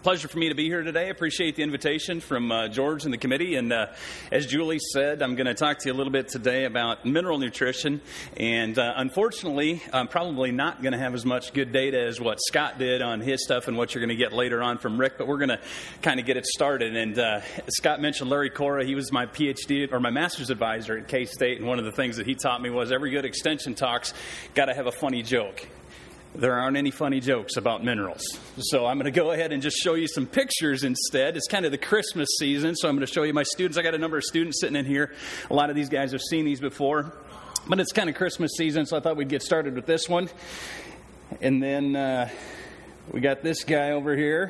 Pleasure for me to be here today. I appreciate the invitation from George and the committee. And as Julie said, I'm going to talk to you a little bit today about mineral nutrition. And unfortunately, I'm probably not going to have as much good data as what Scott did on his stuff and what you're going to get later on from Rick. But we're going to kind of get it started. And Scott mentioned Larry Cora. He was my PhD or my master's advisor at K-State. And one of the things that he taught me was every good extension talk's got to have a funny joke. There aren't any funny jokes about minerals. So I'm going to go ahead and just show you some pictures instead. It's kind of the Christmas season, so I'm going to show you my students. I got a number of students sitting in here. A lot of these guys have seen these before. But it's kind of Christmas season, so I thought we'd get started with this one. And then we got this guy over here.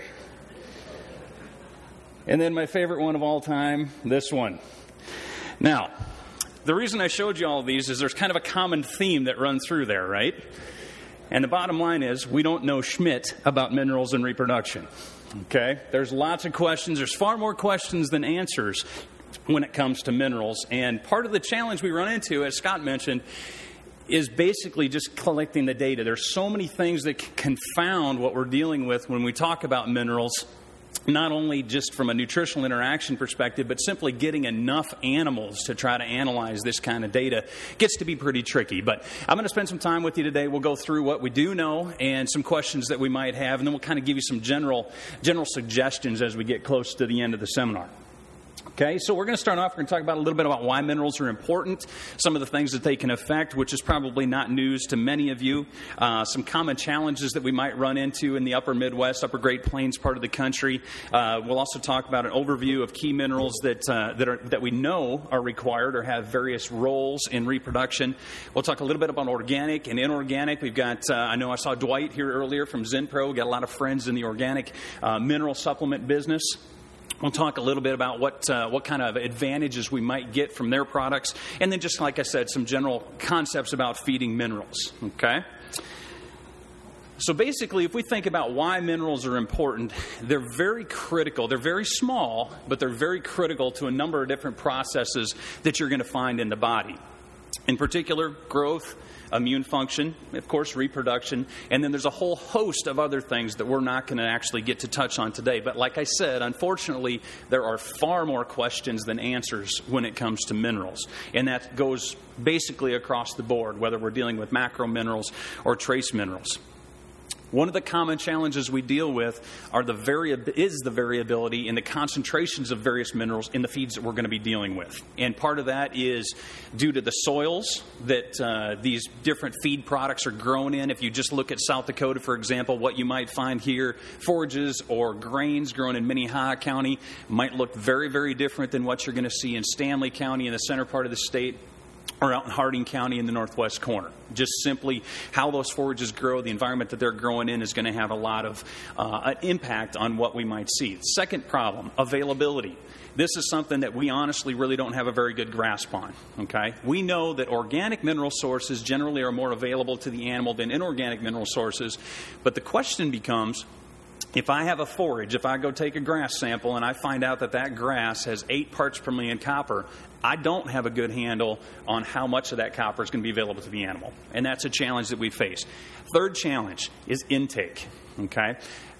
And then my favorite one of all time, this one. Now, the reason I showed you all of these is there's kind of a common theme that runs through there, right? And the bottom line is we don't know Schmidt about minerals and reproduction. Okay? There's lots of questions. There's far more questions than answers when it comes to minerals. And part of the challenge we run into, as Scott mentioned, is basically just collecting the data. There's so many things that can confound what we're dealing with when we talk about minerals. Not only just from a nutritional interaction perspective, but simply getting enough animals to try to analyze this kind of data gets to be pretty tricky. But I'm going to spend some time with you today. We'll go through what we do know and some questions that we might have, and then we'll kind of give you some general suggestions as we get close to the end of the seminar. Okay, so we're going to start off. We're going to talk about a little bit about why minerals are important, some of the things that they can affect, which is probably not news to many of you, some common challenges that we might run into in the upper Midwest, upper Great Plains part of the country. We'll also talk about an overview of key minerals that we know are required or have various roles in reproduction. We'll talk a little bit about organic and inorganic. We've got, I know I saw Dwight here earlier from Zinpro. We've got a lot of friends in the organic mineral supplement business. We'll talk a little bit about what kind of advantages we might get from their products. And then just like I said, some general concepts about feeding minerals. Okay? So basically, if we think about why minerals are important, they're very critical. They're very small, but they're very critical to a number of different processes that you're going to find in the body. In particular, growth, immune function, of course, reproduction, and then there's a whole host of other things that we're not going to actually get to touch on today. But like I said, unfortunately, there are far more questions than answers when it comes to minerals. And that goes basically across the board, whether we're dealing with macro minerals or trace minerals. One of the common challenges we deal with is the variability in the concentrations of various minerals in the feeds that we're going to be dealing with. And part of that is due to the soils that these different feed products are grown in. If you just look at South Dakota, for example, what you might find here, forages or grains grown in Minnehaha County might look very, very different than what you're going to see in Stanley County in the center part of the state, or out in Harding County in the northwest corner. Just simply how those forages grow, the environment that they're growing in is going to have a lot of an impact on what we might see. Second problem, availability. This is something that we honestly really don't have a very good grasp on. Okay, we know that organic mineral sources generally are more available to the animal than inorganic mineral sources, but the question becomes, if I have a forage, if I go take a grass sample and I find out that grass has 8 parts per million copper, I don't have a good handle on how much of that copper is going to be available to the animal. And that's a challenge that we face. Third challenge is intake. Okay?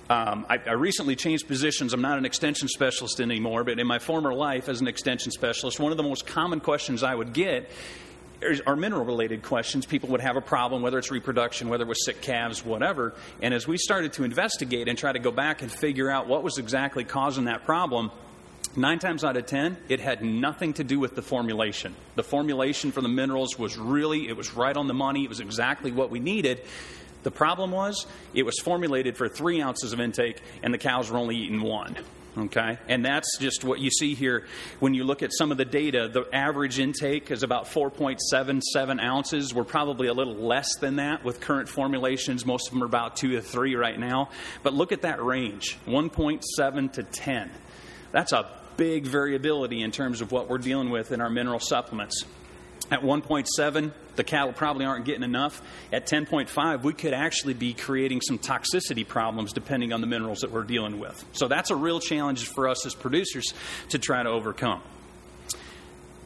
I recently changed positions. I'm not an extension specialist anymore, but in my former life as an extension specialist, one of the most common questions I would get are mineral-related questions. People would have a problem, whether it's reproduction, whether it was sick calves, whatever. And as we started to investigate and try to go back and figure out what was exactly causing that problem, 9 times out of 10, it had nothing to do with the formulation. The formulation for the minerals was right on the money. It was exactly what we needed. The problem was it was formulated for 3 ounces of intake, and the cows were only eating 1. Okay, and that's just what you see here. When you look at some of the data, the average intake is about 4.77 ounces. We're probably a little less than that with current formulations. Most of them are about 2 to 3 right now. But look at that range, 1.7 to 10. That's a big variability in terms of what we're dealing with in our mineral supplements. At 1.7, the cattle probably aren't getting enough. At 10.5, we could actually be creating some toxicity problems depending on the minerals that we're dealing with. So that's a real challenge for us as producers to try to overcome.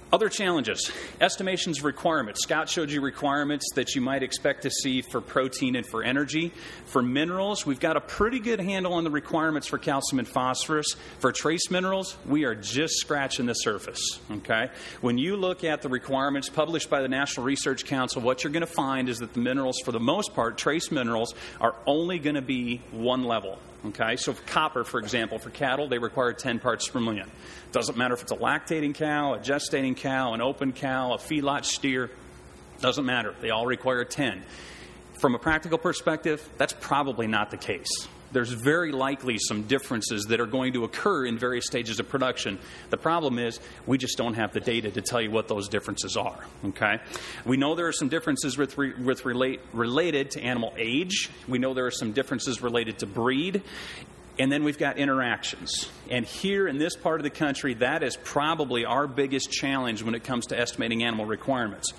Other challenges, estimations of requirements. Scott showed you requirements that you might expect to see for protein and for energy. For minerals, we've got a pretty good handle on the requirements for calcium and phosphorus. For trace minerals, we are just scratching the surface. Okay? When you look at the requirements published by the National Research Council, what you're going to find is that the minerals, for the most part, trace minerals, are only going to be one level. Okay, so for copper, for example, for cattle, they require 10 parts per million. Doesn't matter if it's a lactating cow, a gestating cow, an open cow, a feedlot steer. Doesn't matter. They all require 10. From a practical perspective, that's probably not the case. There's very likely some differences that are going to occur in various stages of production. The problem is we just don't have the data to tell you what those differences are. Okay, we know there are some differences related to animal age. We know there are some differences related to breed. And then we've got interactions. And here in this part of the country, that is probably our biggest challenge when it comes to estimating animal requirements.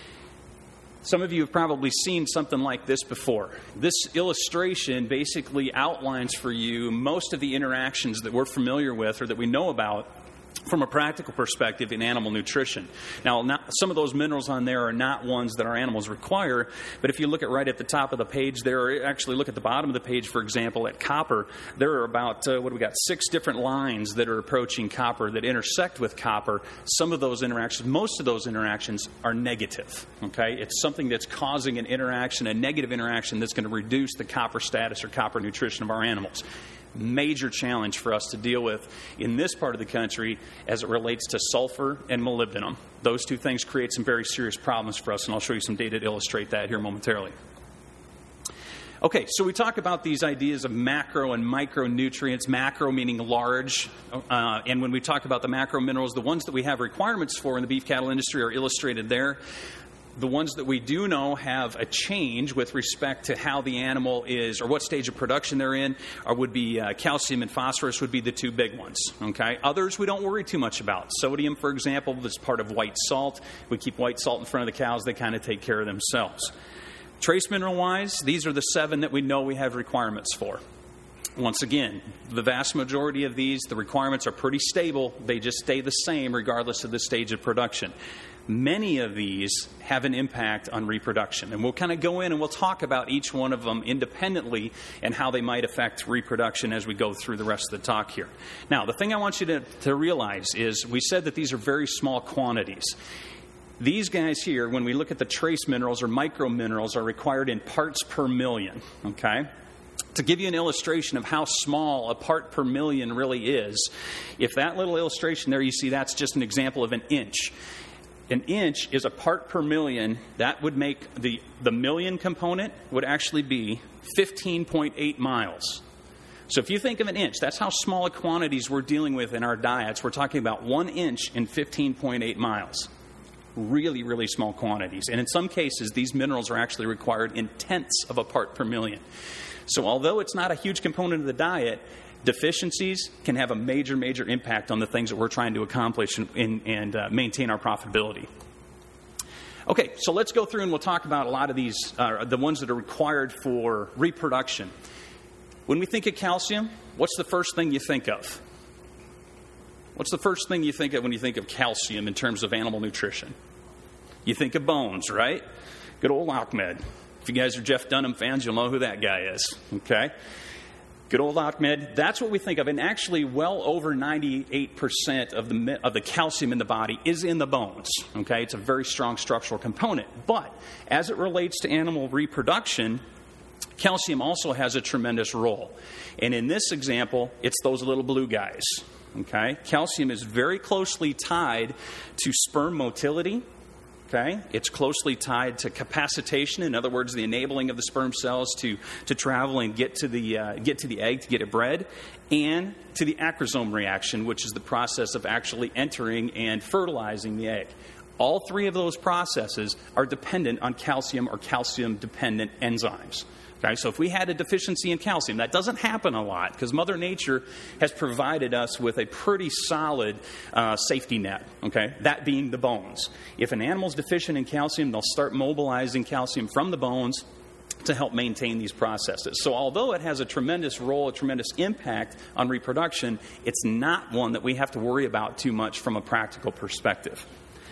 Some of you have probably seen something like this before. This illustration basically outlines for you most of the interactions that we're familiar with or that we know about from a practical perspective in animal nutrition. Now, some of those minerals on there are not ones that our animals require, but if you look at right at the top of the page there, or actually look at the bottom of the page, for example, at copper, there are about, 6 different lines that are approaching copper that intersect with copper. Some of those interactions, most of those interactions are negative, okay? It's something that's causing an interaction, a negative interaction that's going to reduce the copper status or copper nutrition of our animals. Major challenge for us to deal with in this part of the country as it relates to sulfur and molybdenum. Those two things create some very serious problems for us, and I'll show you some data to illustrate that here momentarily. Okay, so we talk about these ideas of macro and micronutrients, macro meaning large, and when we talk about the macro minerals, the ones that we have requirements for in the beef cattle industry are illustrated there. The ones that we do know have a change with respect to how the animal is or what stage of production they're in would be calcium and phosphorus would be the two big ones. Okay, others we don't worry too much about. Sodium, for example, is part of white salt. We keep white salt in front of the cows. They kind of take care of themselves. Trace mineral-wise, these are the 7 that we know we have requirements for. Once again, the vast majority of these, the requirements are pretty stable. They just stay the same regardless of the stage of production. Many of these have an impact on reproduction. And we'll kind of go in and we'll talk about each one of them independently and how they might affect reproduction as we go through the rest of the talk here. Now, the thing I want you to realize is we said that these are very small quantities. These guys here, when we look at the trace minerals or micro minerals, are required in parts per million, okay? To give you an illustration of how small a part per million really is, if that little illustration there you see, that's just an example of an inch. An inch is a part per million. That would make the million component would actually be 15.8 miles. So if you think of an inch, that's how small a quantities we're dealing with in our diets. We're talking about 1 inch in 15.8 miles. Really, really small quantities. And in some cases, these minerals are actually required in tenths of a part per million. So although it's not a huge component of the diet, deficiencies can have a major, major impact on the things that we're trying to accomplish and maintain our profitability. Okay, so let's go through and we'll talk about a lot of these, the ones that are required for reproduction. When we think of calcium, what's the first thing you think of? What's the first thing you think of when you think of calcium in terms of animal nutrition? You think of bones, right? Good old Ahmed. If you guys are Jeff Dunham fans, you'll know who that guy is, okay? Good old Ahmed. That's what we think of. And actually, well over 98% of the calcium in the body is in the bones. Okay, it's a very strong structural component. But as it relates to animal reproduction, calcium also has a tremendous role. And in this example, it's those little blue guys. Okay, calcium is very closely tied to sperm motility. Okay, it's closely tied to capacitation. In other words, the enabling of the sperm cells to travel and get to the egg to get it bred, and to the acrosome reaction, which is the process of actually entering and fertilizing the egg. All 3 of those processes are dependent on calcium or calcium-dependent enzymes. Okay, so if we had a deficiency in calcium, that doesn't happen a lot because Mother Nature has provided us with a pretty solid safety net, okay, that being the bones. If an animal's deficient in calcium, they'll start mobilizing calcium from the bones to help maintain these processes. So although it has a tremendous role, a tremendous impact on reproduction, it's not one that we have to worry about too much from a practical perspective.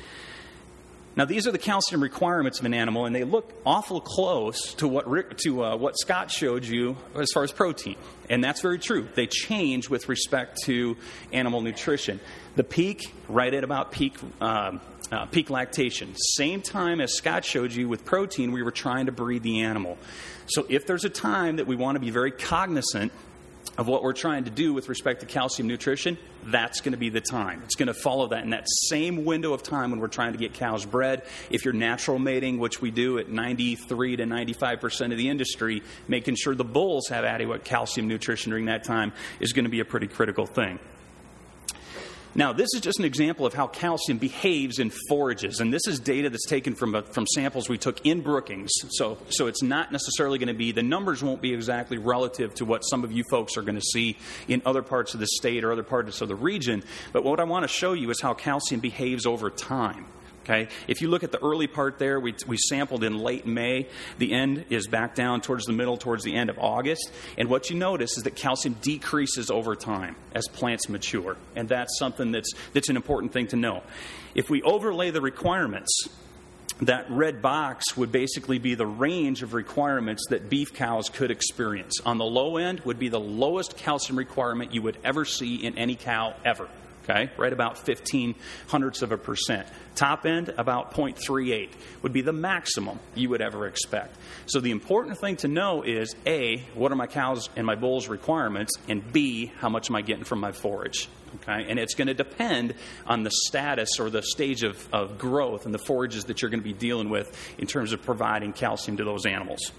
Now, these are the calcium requirements of an animal, and they look awful close to what Scott showed you as far as protein. And that's very true. They change with respect to animal nutrition. The peak, right at about peak lactation. Same time as Scott showed you with protein, we were trying to breed the animal. So if there's a time that we want to be very cognizant of what we're trying to do with respect to calcium nutrition, that's going to be the time. It's going to follow that in that same window of time when we're trying to get cows bred. If you're natural mating, which we do at 93 to 95% of the industry, making sure the bulls have adequate calcium nutrition during that time is going to be a pretty critical thing. Now, this is just an example of how calcium behaves in forages, and this is data that's taken from samples we took in Brookings. So it's not necessarily going to be, the numbers won't be exactly relative to what some of you folks are going to see in other parts of the state or other parts of the region, but what I want to show you is how calcium behaves over time. Okay. If you look at the early part there, we sampled in late May. The end is back down towards the middle, towards the end of August. And what you notice is that calcium decreases over time as plants mature. And that's something that's an important thing to know. If we overlay the requirements, that red box would basically be the range of requirements that beef cows could experience. On the low end would be the lowest calcium requirement you would ever see in any cow ever. Okay, right about 0.15%. Top end, about 0.38 would be the maximum you would ever expect. So the important thing to know is, A, what are my cows and my bulls' requirements, and B, how much am I getting from my forage? Okay, and it's going to depend on the status or the stage of growth and the forages that you're going to be dealing with in terms of providing calcium to those animals.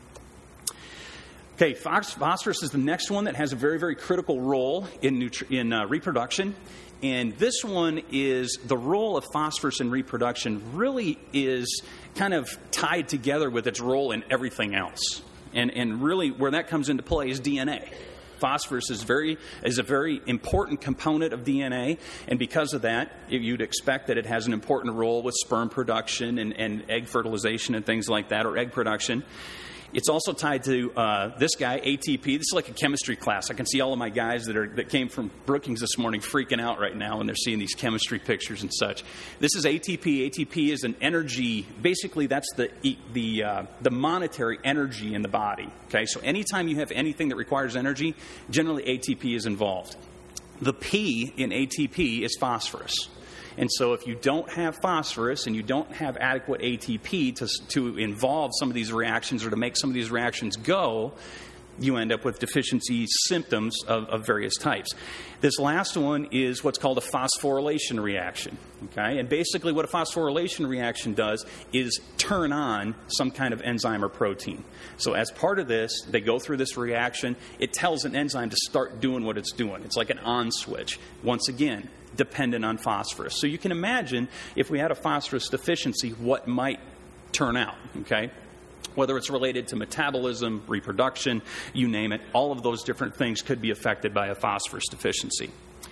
Okay, phosphorus is the next one that has a very, very critical role in reproduction. And this one is the role of phosphorus in reproduction really is kind of tied together with its role in everything else. And really where that comes into play is DNA. Phosphorus is a very important component of DNA, and because of that, you'd expect that it has an important role with sperm production and egg fertilization and things like that, or egg production. It's also tied to this guy, ATP. This is like a chemistry class. I can see all of my guys that came from Brookings this morning freaking out right now when they're seeing these chemistry pictures and such. This is ATP. ATP is an energy. Basically, that's the monetary energy in the body. Okay, so anytime you have anything that requires energy, generally ATP is involved. The P in ATP is phosphorus. And so if you don't have phosphorus and you don't have adequate ATP to involve some of these reactions or to make some of these reactions go, you end up with deficiency symptoms of various types. This last one is what's called a phosphorylation reaction. Okay? And basically what a phosphorylation reaction does is turn on some kind of enzyme or protein. So as part of this, they go through this reaction. It tells an enzyme to start doing what it's doing. It's like an on switch. Once again, dependent on phosphorus. So you can imagine if we had a phosphorus deficiency, what might turn out, okay? Whether it's related to metabolism, reproduction, you name it, all of those different things could be affected by a phosphorus deficiency.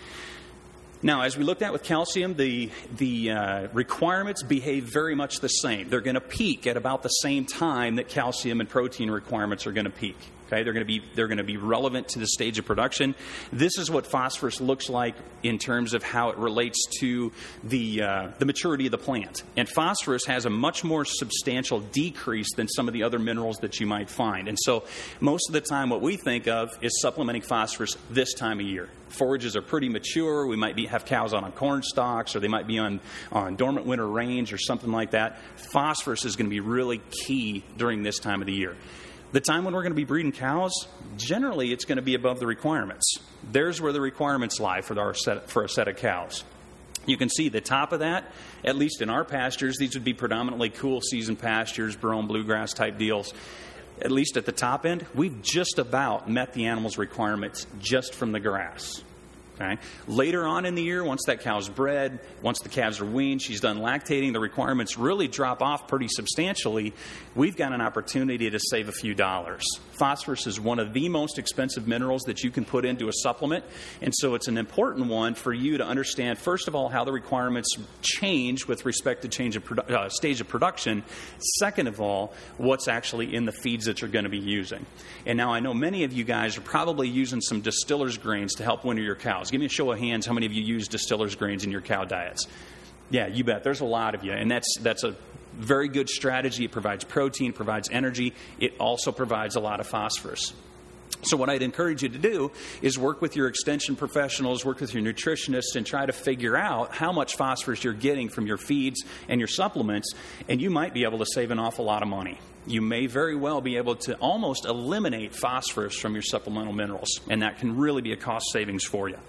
Now, as we looked at with calcium, the requirements behave very much the same. They're going to peak at about the same time that calcium and protein requirements are going to peak. Okay, they're going to be relevant to the stage of production. This is what phosphorus looks like in terms of how it relates to the maturity of the plant. And phosphorus has a much more substantial decrease than some of the other minerals that you might find. And so most of the time what we think of is supplementing phosphorus this time of year. Forages are pretty mature. We might have cows on corn stalks, or they might be on dormant winter range or something like that. Phosphorus is going to be really key during this time of the year. The time when we're going to be breeding cows, generally it's going to be above the requirements. There's where the requirements lie for a set of cows. You can see the top of that, at least in our pastures, these would be predominantly cool season pastures, brome, bluegrass type deals. At least at the top end, we've just about met the animal's requirements just from the grass. Okay. Later on in the year, once that cow's bred, once the calves are weaned, she's done lactating, the requirements really drop off pretty substantially. We've got an opportunity to save a few dollars. Phosphorus is one of the most expensive minerals that you can put into a supplement, and so it's an important one for you to understand, first of all, how the requirements change with respect to change of stage of production. Second of all, what's actually in the feeds that you're going to be using. And now I know many of you guys are probably using some distiller's grains to help winter your cows. Give me a show of hands how many of you use distiller's grains in your cow diets. Yeah, you bet. There's a lot of you. And that's a very good strategy. It provides protein, provides energy. It also provides a lot of phosphorus. So what I'd encourage you to do is work with your extension professionals, work with your nutritionists, and try to figure out how much phosphorus you're getting from your feeds and your supplements, and you might be able to save an awful lot of money. You may very well be able to almost eliminate phosphorus from your supplemental minerals, and that can really be a cost savings for you.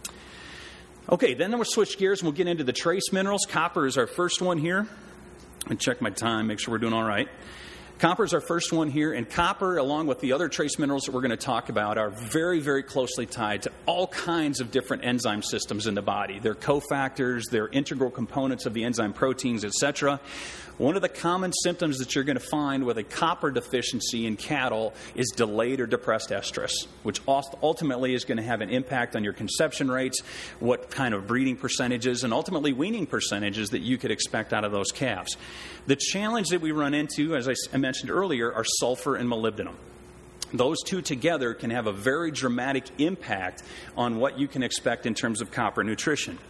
Okay, then we'll switch gears and we'll get into the trace minerals. Copper is our first one here. Let me check my time, make sure we're doing all right. Copper is our first one here, and copper, along with the other trace minerals that we're going to talk about, are very, very closely tied to all kinds of different enzyme systems in the body. They're cofactors, they're integral components of the enzyme proteins, etc. One of the common symptoms that you're going to find with a copper deficiency in cattle is delayed or depressed estrus, which ultimately is going to have an impact on your conception rates, what kind of breeding percentages, and ultimately weaning percentages that you could expect out of those calves. The challenge that we run into, as I mentioned earlier, are sulfur and molybdenum. Those two together can have a very dramatic impact on what you can expect in terms of copper nutrition.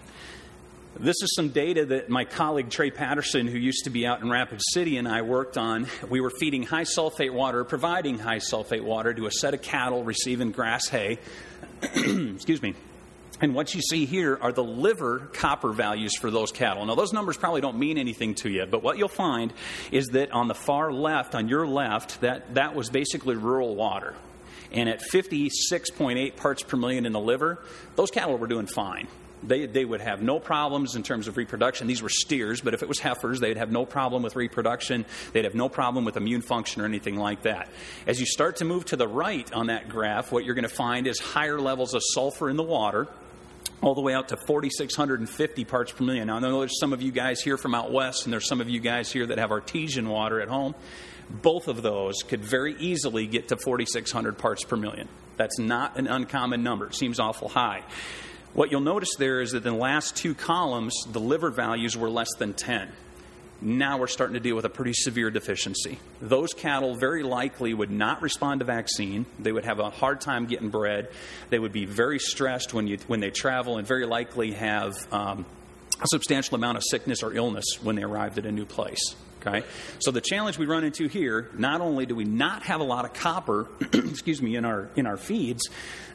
This is some data that my colleague Trey Patterson, who used to be out in Rapid City, and I worked on. We were feeding high sulfate water, providing high sulfate water to a set of cattle receiving grass hay. Excuse me. And what you see here are the liver copper values for those cattle. Now, those numbers probably don't mean anything to you, but what you'll find is that on the far left, on your left, that was basically rural water. And at 56.8 parts per million in the liver, those cattle were doing fine. They would have no problems in terms of reproduction. These were steers, but if it was heifers, they'd have no problem with reproduction. They'd have no problem with immune function or anything like that. As you start to move to the right on that graph, what you're going to find is higher levels of sulfur in the water, all the way out to 4,650 parts per million. Now, I know there's some of you guys here from out west, and there's some of you guys here that have artesian water at home. Both of those could very easily get to 4,600 parts per million. That's not an uncommon number. It seems awful high. What you'll notice there is that in the last two columns, the liver values were less than 10. Now we're starting to deal with a pretty severe deficiency. Those cattle very likely would not respond to vaccine. They would have a hard time getting bred. They would be very stressed when they travel, and very likely have a substantial amount of sickness or illness when they arrived at a new place. Okay? So the challenge we run into here, not only do we not have a lot of copper in our feeds,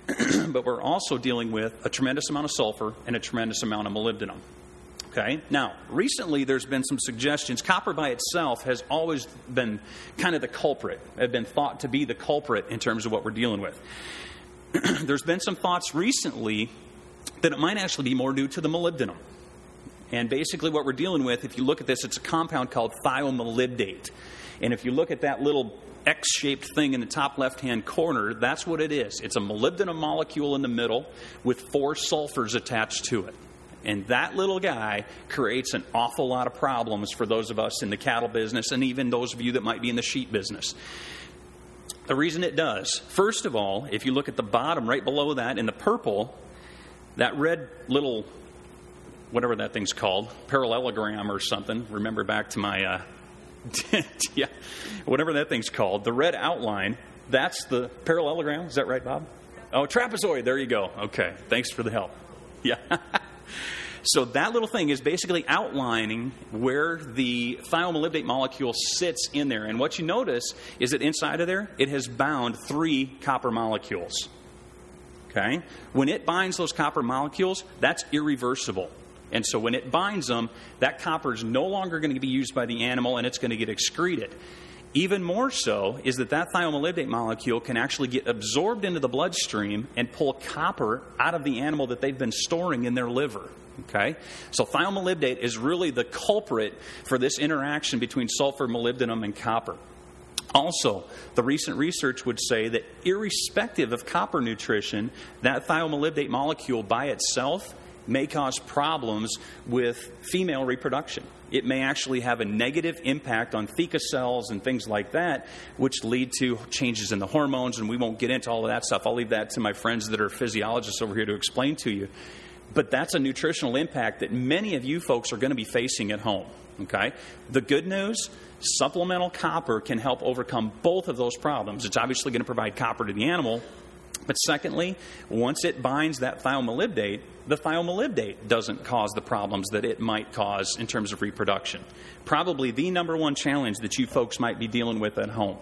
but we're also dealing with a tremendous amount of sulfur and a tremendous amount of molybdenum. Okay. Now, recently there's been some suggestions. Copper by itself has always been kind of the culprit, had been thought to be the culprit in terms of what we're dealing with. There's been some thoughts recently that it might actually be more due to the molybdenum. And basically what we're dealing with, if you look at this, it's a compound called thiomolybdate. And if you look at that little X-shaped thing in the top left-hand corner, that's what it is. It's a molybdenum molecule in the middle with 4 sulfurs attached to it. And that little guy creates an awful lot of problems for those of us in the cattle business, and even those of you that might be in the sheep business. The reason it does, first of all, if you look at the bottom right below that in the purple, that red little, whatever that thing's called, parallelogram or something, remember back to my, yeah, whatever that thing's called, the red outline, that's the parallelogram. Is that right, Bob? Oh, trapezoid. There you go. Okay. Thanks for the help. Yeah. So that little thing is basically outlining where the thiomolybdate molecule sits in there. And what you notice is that inside of there, it has bound 3 copper molecules. Okay? When it binds those copper molecules, that's irreversible. And so when it binds them, that copper is no longer going to be used by the animal, and it's going to get excreted. Even more so is that thiomolybdate molecule can actually get absorbed into the bloodstream and pull copper out of the animal that they've been storing in their liver. Okay? So thiomolybdate is really the culprit for this interaction between sulfur, molybdenum, and copper. Also, the recent research would say that irrespective of copper nutrition, that thiomolybdate molecule by itself may cause problems with female reproduction. It may actually have a negative impact on theca cells and things like that, which lead to changes in the hormones, and we won't get into all of that stuff. I'll leave that to my friends that are physiologists over here to explain to you. But that's a nutritional impact that many of you folks are going to be facing at home. Okay? The good news, supplemental copper can help overcome both of those problems. It's obviously going to provide copper to the animal, But secondly, once it binds that thiomolybdate, the thiomolybdate doesn't cause the problems that it might cause in terms of reproduction. Probably the number one challenge that you folks might be dealing with at home.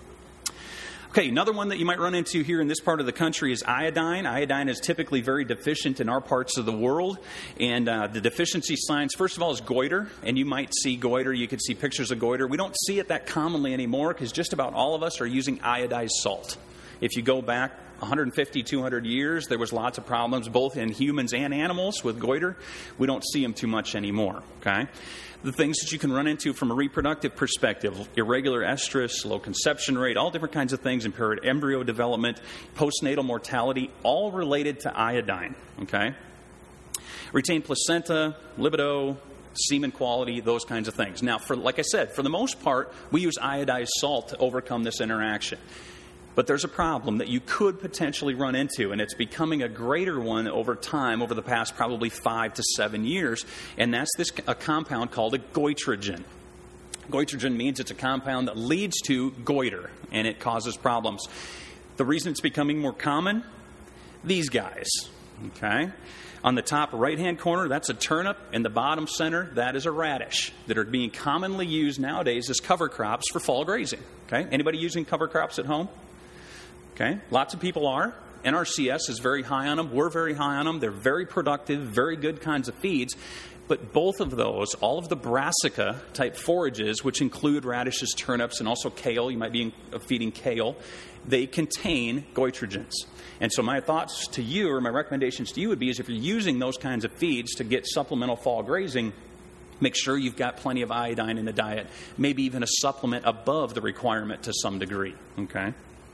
Okay, another one that you might run into here in this part of the country is iodine. Iodine is typically very deficient in our parts of the world. And the deficiency signs, first of all, is goiter. And you might see goiter. You could see pictures of goiter. We don't see it that commonly anymore because just about all of us are using iodized salt. If you go back 150, 200 years, there was lots of problems both in humans and animals with goiter. We don't see them too much anymore, okay? The things that you can run into from a reproductive perspective, irregular estrus, low conception rate, all different kinds of things, impaired embryo development, postnatal mortality, all related to iodine, okay? Retained placenta, libido, semen quality, those kinds of things. Now, like I said, for the most part, we use iodized salt to overcome this interaction. But there's a problem that you could potentially run into, and it's becoming a greater one over time, over the past probably 5 to 7 years, and that's a compound called a goitrogen. Goitrogen means it's a compound that leads to goiter, and it causes problems. The reason it's becoming more common, these guys, okay? On the top right-hand corner, that's a turnip. In the bottom center, that is a radish that are being commonly used nowadays as cover crops for fall grazing, okay? Anybody using cover crops at home? Okay, lots of people are. NRCS is very high on them. We're very high on them. They're very productive, very good kinds of feeds. But both of those, all of the brassica-type forages, which include radishes, turnips, and also kale, you might be feeding kale, they contain goitrogens. And so my thoughts to you, or my recommendations to you would be, is if you're using those kinds of feeds to get supplemental fall grazing, make sure you've got plenty of iodine in the diet, maybe even a supplement above the requirement to some degree, okay?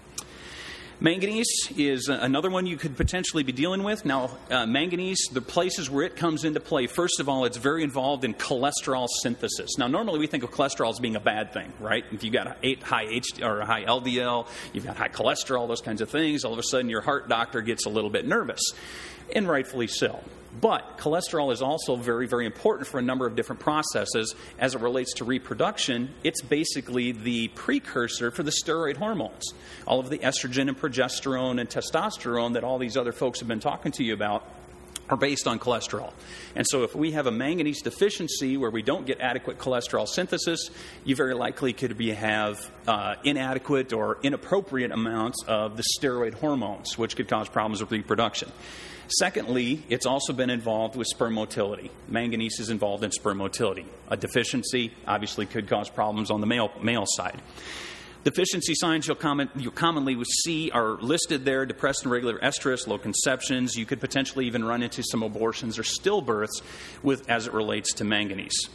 Manganese is another one you could potentially be dealing with. Now, manganese, the places where it comes into play, first of all, it's very involved in cholesterol synthesis. Now, normally we think of cholesterol as being a bad thing, right? If you've got high LDL, you've got high cholesterol, those kinds of things, all of a sudden your heart doctor gets a little bit nervous, and rightfully so. But cholesterol is also very, very important for a number of different processes. As it relates to reproduction, it's basically the precursor for the steroid hormones. All of the estrogen and progesterone and testosterone that all these other folks have been talking to you about are based on cholesterol. And so if we have a manganese deficiency where we don't get adequate cholesterol synthesis, you very likely could have inadequate or inappropriate amounts of the steroid hormones, which could cause problems with reproduction. Secondly, it's also been involved with sperm motility. Manganese is involved in sperm motility. A deficiency obviously could cause problems on the male side. Deficiency signs you'll commonly see are listed there: depressed and irregular estrus, low conceptions. You could potentially even run into some abortions or stillbirths as it relates to manganese.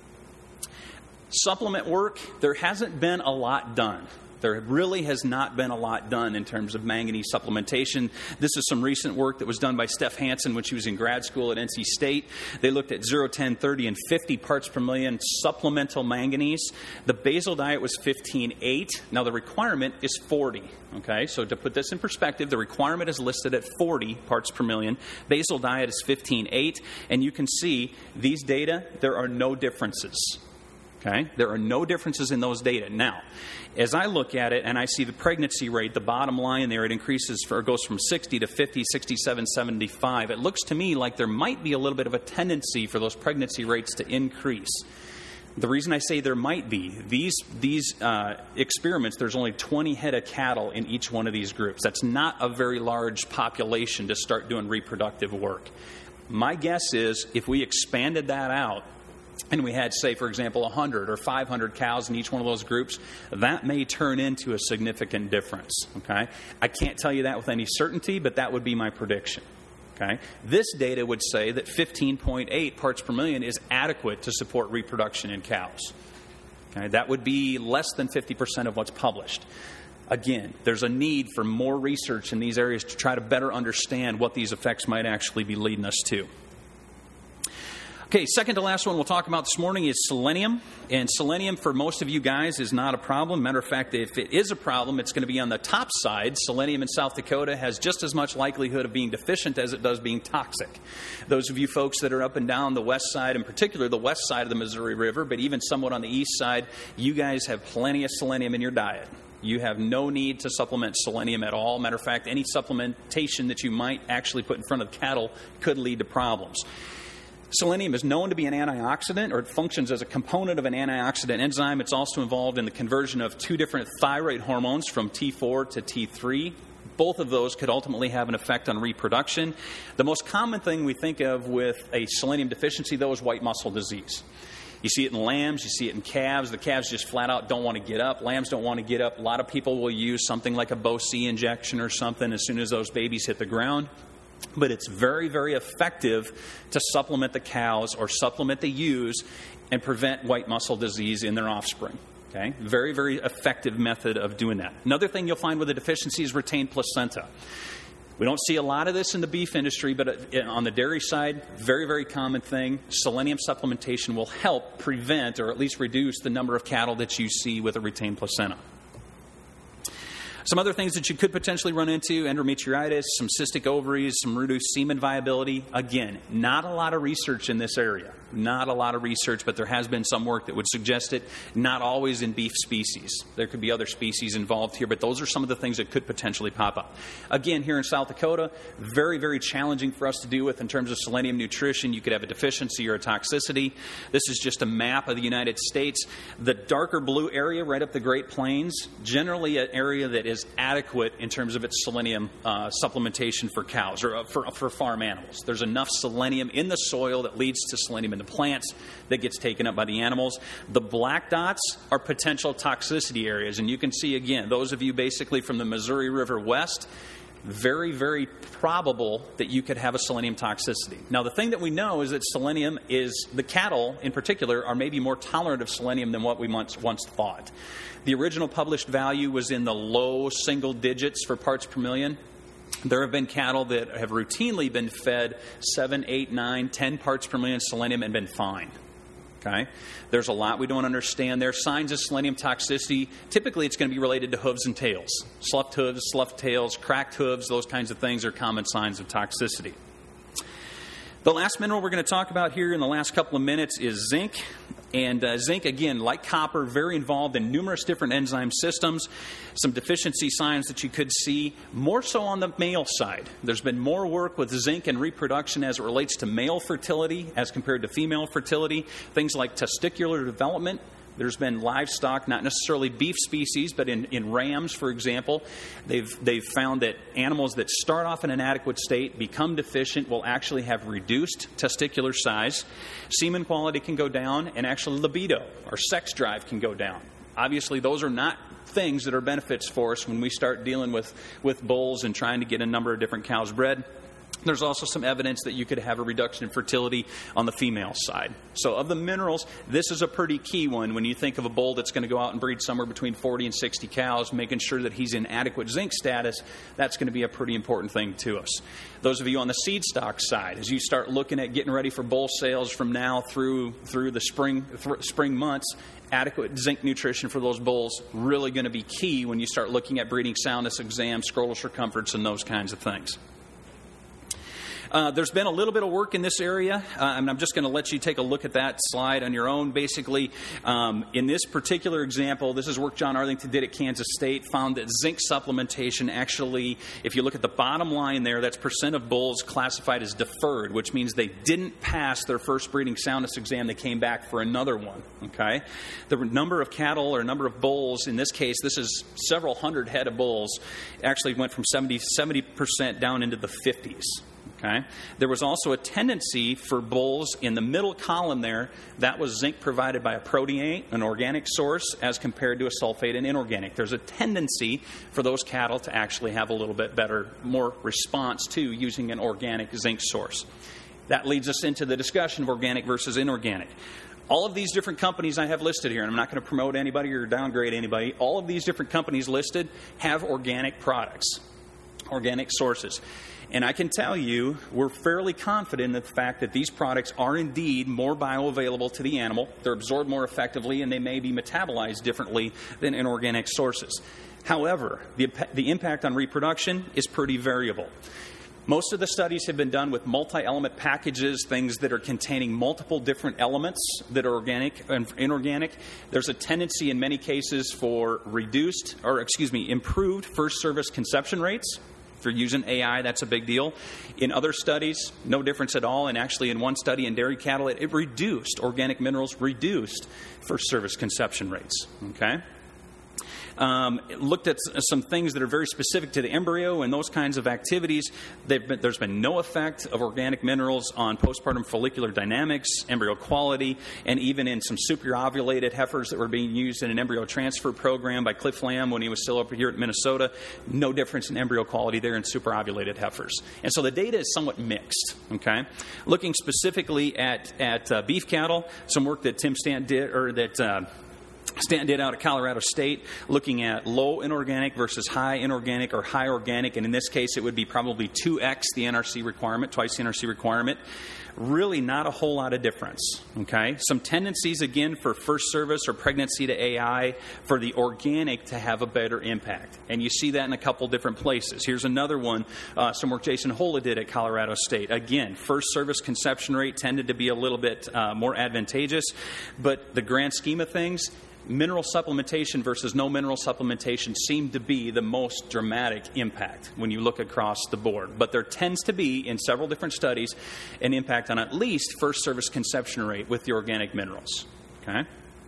Supplement work, there hasn't been a lot done. There really has not been a lot done in terms of manganese supplementation. This is some recent work that was done by Steph Hansen when she was in grad school at NC State. They looked at 0, 10, 30, and 50 parts per million supplemental manganese. The basal diet was 15.8. Now, the requirement is 40. Okay, so to put this in perspective, the requirement is listed at 40 parts per million. Basal diet is 15.8. And you can see these data, there are no differences. Okay, there are no differences in those data. Now, as I look at it and I see the pregnancy rate, the bottom line there, it goes from 60 to 50, 67, 75. It looks to me like there might be a little bit of a tendency for those pregnancy rates to increase. The reason I say there might be, these experiments, there's only 20 head of cattle in each one of these groups. That's not a very large population to start doing reproductive work. My guess is if we expanded that out, and we had, say, for example, 100 or 500 cows in each one of those groups, that may turn into a significant difference, okay? I can't tell you that with any certainty, but that would be my prediction, okay? This data would say that 15.8 parts per million is adequate to support reproduction in cows, okay? That would be less than 50% of what's published. Again, there's a need for more research in these areas to try to better understand what these effects might actually be leading us to. Okay, second to last one we'll talk about this morning is selenium. And selenium, for most of you guys, is not a problem. Matter of fact, if it is a problem, it's going to be on the top side. Selenium in South Dakota has just as much likelihood of being deficient as it does being toxic. Those of you folks that are up and down the west side, in particular the west side of the Missouri River, but even somewhat on the east side, you guys have plenty of selenium in your diet. You have no need to supplement selenium at all. Matter of fact, any supplementation that you might actually put in front of cattle could lead to problems. Selenium is known to be an antioxidant, or it functions as a component of an antioxidant enzyme. It's also involved in the conversion of 2 different thyroid hormones from T4 to T3. Both of those could ultimately have an effect on reproduction. The most common thing we think of with a selenium deficiency, though, is white muscle disease. You see it in lambs, you see it in calves. The calves just flat out don't want to get up. Lambs don't want to get up. A lot of people will use something like a Bo-C injection or something as soon as those babies hit the ground. But it's very, very effective to supplement the cows or supplement the ewes and prevent white muscle disease in their offspring. Okay? Very, very effective method of doing that. Another thing you'll find with a deficiency is retained placenta. We don't see a lot of this in the beef industry, but on the dairy side, very, very common thing. Selenium supplementation will help prevent or at least reduce the number of cattle that you see with a retained placenta. Some other things that you could potentially run into: endometritis, some cystic ovaries, some reduced semen viability. Again, not a lot of research in this area. Not a lot of research, but there has been some work that would suggest it. Not always in beef species. There could be other species involved here, but those are some of the things that could potentially pop up. Again, here in South Dakota, very, very challenging for us to deal with in terms of selenium nutrition. You could have a deficiency or a toxicity. This is just a map of the United States. The darker blue area right up the Great Plains, generally an area that is adequate in terms of its selenium supplementation for cows or for farm animals. There's enough selenium in the soil that leads to selenium in the plants that gets taken up by the animals. The black dots are potential toxicity areas, and you can see, again, those of you basically from the Missouri River west, very, very probable that you could have a selenium toxicity. Now, the thing that we know is that selenium is, the cattle in particular, are maybe more tolerant of selenium than what we once thought. The original published value was in the low single digits for parts per million. There have been cattle that have routinely been fed 7, 8, 9, 10 parts per million selenium and been fine. Okay? There's a lot we don't understand there. Signs of selenium toxicity, typically it's going to be related to hooves and tails. Sloughed hooves, sloughed tails, cracked hooves, those kinds of things are common signs of toxicity. The last mineral we're going to talk about here in the last couple of minutes is zinc. And zinc, again, like copper, very involved in numerous different enzyme systems. Some deficiency signs that you could see, more so on the male side. There's been more work with zinc and reproduction as it relates to male fertility as compared to female fertility. Things like testicular development. There's been livestock, not necessarily beef species, but in rams, for example, they've found that animals that start off in an adequate state, become deficient, will actually have reduced testicular size. Semen quality can go down, and actually libido, or sex drive, can go down. Obviously, those are not things that are benefits for us when we start dealing with bulls and trying to get a number of different cows bred. There's also some evidence that you could have a reduction in fertility on the female side. So of the minerals, this is a pretty key one. When you think of a bull that's going to go out and breed somewhere between 40 and 60 cows, making sure that he's in adequate zinc status, that's going to be a pretty important thing to us. Those of you on the seed stock side, as you start looking at getting ready for bull sales from now through the spring months, adequate zinc nutrition for those bulls really going to be key when you start looking at breeding soundness exams, scrotal circumference, and those kinds of things. There's been a little bit of work in this area, and I'm just going to let you take a look at that slide on your own. Basically, in this particular example, this is work John Arlington did at Kansas State, found that zinc supplementation actually, if you look at the bottom line there, that's percent of bulls classified as deferred, which means they didn't pass their first breeding soundness exam. They came back for another one. Okay, the number of cattle or number of bulls, in this case, this is several hundred head of bulls, actually went from 70% down into the 50s. Okay. There was also a tendency for bulls in the middle column there. That was zinc provided by a proteinate, an organic source, as compared to a sulfate, an inorganic. There's a tendency for those cattle to actually have a little bit better, more response to using an organic zinc source. That leads us into the discussion of organic versus inorganic. All of these different companies I have listed here, and I'm not going to promote anybody or downgrade anybody, all of these different companies listed have organic products, organic sources. And I can tell you, we're fairly confident in the fact that these products are indeed more bioavailable to the animal. They're absorbed more effectively, and they may be metabolized differently than inorganic sources. However, the impact on reproduction is pretty variable. Most of the studies have been done with multi-element packages, things that are containing multiple different elements that are organic and inorganic. There's a tendency in many cases for improved first service conception rates. If you're using AI, that's a big deal. In other studies, no difference at all. And actually, in one study in dairy cattle, it reduced, organic minerals reduced first service conception rates. Okay? Looked at some things that are very specific to the embryo and those kinds of activities. There's been no effect of organic minerals on postpartum follicular dynamics, embryo quality, and even in some superovulated heifers that were being used in an embryo transfer program by Cliff Lamb when he was still up here at Minnesota. No difference in embryo quality there in superovulated heifers. And so the data is somewhat mixed. Okay, looking specifically at beef cattle, some work that Tim Stanton did, Stanton did out at Colorado State, looking at low inorganic versus high inorganic or high organic, and in this case it would be probably 2x the NRC requirement, twice the NRC requirement. Really not a whole lot of difference, okay? Some tendencies, again, for first service or pregnancy to AI for the organic to have a better impact. And you see that in a couple different places. Here's another one, some work Jason Hola did at Colorado State. Again, first service conception rate tended to be a little bit more advantageous, but the grand scheme of things, mineral supplementation versus no mineral supplementation seem to be the most dramatic impact when you look across the board. But there tends to be, in several different studies, an impact on at least first service conception rate with the organic minerals. Okay?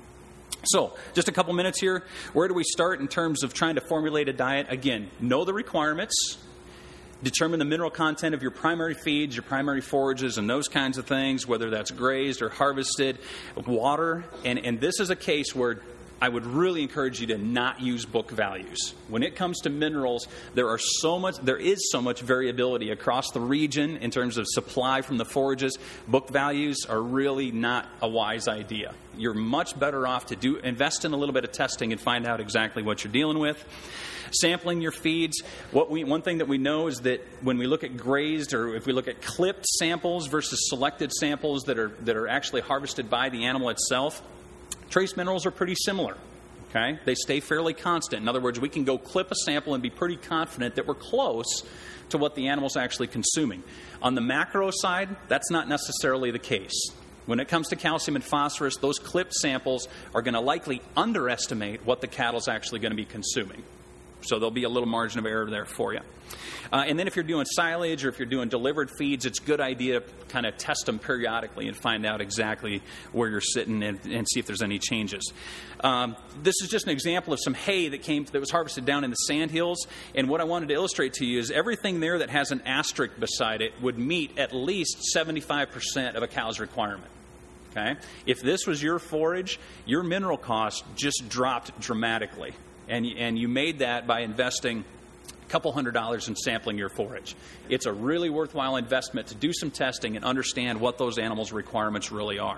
So, just a couple minutes here. Where do we start in terms of trying to formulate a diet? Again, know the requirements. Determine the mineral content of your primary feeds, your primary forages, and those kinds of things, whether that's grazed or harvested. Water, and this is a case where I would really encourage you to not use book values. When it comes to minerals, there is so much variability across the region in terms of supply from the forages. Book values are really not a wise idea. You're much better off to invest in a little bit of testing and find out exactly what you're dealing with. Sampling your feeds. One thing that we know is that when we look at grazed, or if we look at clipped samples versus selected samples that are actually harvested by the animal itself, trace minerals are pretty similar. Okay? They stay fairly constant. In other words, we can go clip a sample and be pretty confident that we're close to what the animal's actually consuming. On the macro side, that's not necessarily the case. When it comes to calcium and phosphorus, those clipped samples are going to likely underestimate what the cattle's actually going to be consuming. So there'll be a little margin of error there for you. And then if you're doing silage or if you're doing delivered feeds, it's a good idea to kind of test them periodically and find out exactly where you're sitting and see if there's any changes. This is just an example of some hay that was harvested down in the sandhills. And what I wanted to illustrate to you is everything there that has an asterisk beside it would meet at least 75% of a cow's requirement. Okay? If this was your forage, your mineral cost just dropped dramatically. And you made that by investing a couple $100 in sampling your forage. It's a really worthwhile investment to do some testing and understand what those animals' requirements really are.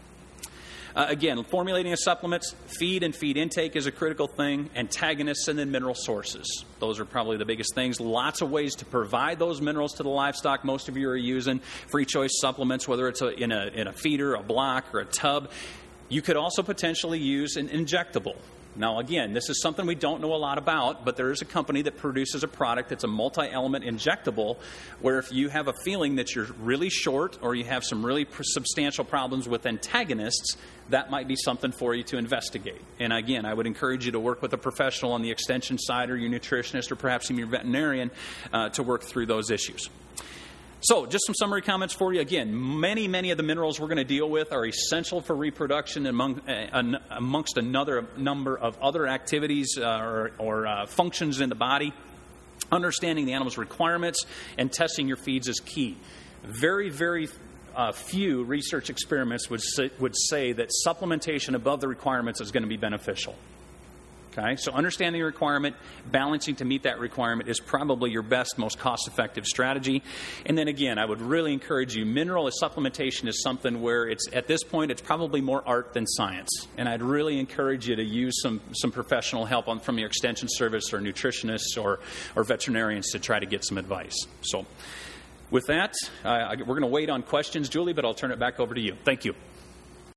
Again, formulating a supplements, feed and feed intake is a critical thing, antagonists, and then mineral sources. Those are probably the biggest things. Lots of ways to provide those minerals to the livestock. Most of you are using free choice supplements, whether it's in a feeder, a block, or a tub. You could also potentially use an injectable. Now, again, this is something we don't know a lot about, but there is a company that produces a product that's a multi-element injectable where if you have a feeling that you're really short or you have some really substantial problems with antagonists, that might be something for you to investigate. And again, I would encourage you to work with a professional on the extension side or your nutritionist or perhaps even your veterinarian to work through those issues. So, just some summary comments for you. Again, many of the minerals we're going to deal with are essential for reproduction amongst another number of other activities or functions in the body. Understanding the animal's requirements and testing your feeds is key. Very few research experiments would say that supplementation above the requirements is going to be beneficial. Okay, so understanding the requirement, balancing to meet that requirement is probably your best, most cost-effective strategy. And then again, I would really encourage you, mineral supplementation is something where at this point, it's probably more art than science. And I'd really encourage you to use some professional help from your extension service or nutritionists or veterinarians to try to get some advice. So with that, we're going to wait on questions, Julie, but I'll turn it back over to you. Thank you.